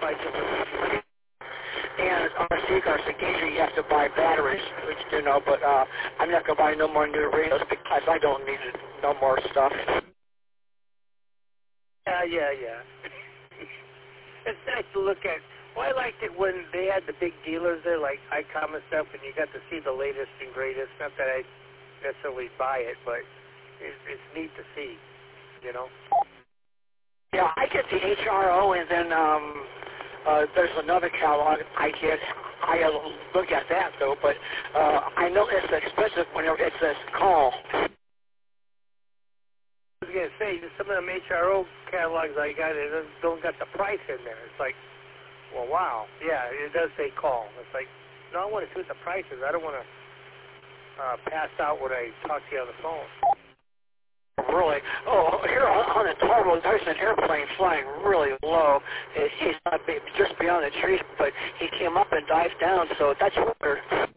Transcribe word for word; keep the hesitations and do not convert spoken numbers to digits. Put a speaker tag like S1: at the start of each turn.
S1: buy different.
S2: And on a Seaguar Engager, you have to buy batteries, which, you know, but uh, I'm not going to buy no more new radios because I don't need no more stuff.
S1: Yeah, yeah, yeah. It's nice to look at. Well, I liked it when they had the big dealers there, like ICOM and stuff, and you got to see the latest and greatest. Not that I necessarily buy it, but it's, it's neat to see, you know?
S2: Yeah, I get the H R O, and then um, uh, there's another catalog I get. I uh, look at that, though, but uh, I know it's expensive whenever it says call.
S1: I was going to say, some of them H R O catalogs I got, it don't got the price in there. It's like, well, wow. Yeah, it does say call. It's like, no, I want to see what the price is. I don't want to uh, pass out when I talk to you on the phone.
S2: Really? Oh, here on, on the Torval, there's an airplane flying really low. It, he's not be, just beyond the trees, but he came up and dived down, so that's weird.